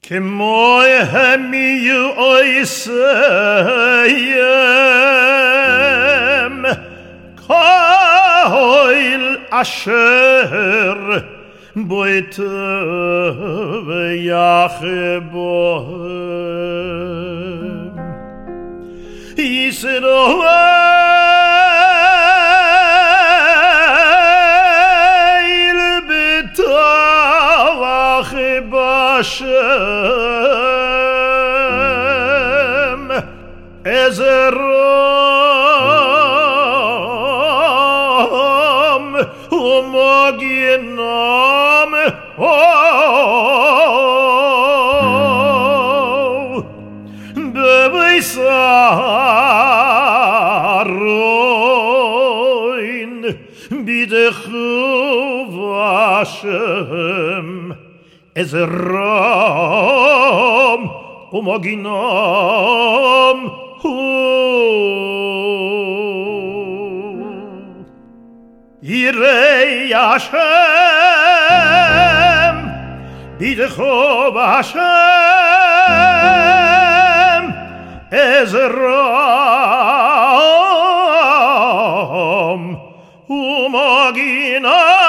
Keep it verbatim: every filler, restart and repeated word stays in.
כמוהם יהיו עושיהם, כל אשר בויטו ויחבוהם. ישראל בטוח בשם, עזרם ומגינם, בבישרוין ביטחו בשם, עזרם ומגינם הוא. יראי השם ביטחו בשם, עזרם ומגינם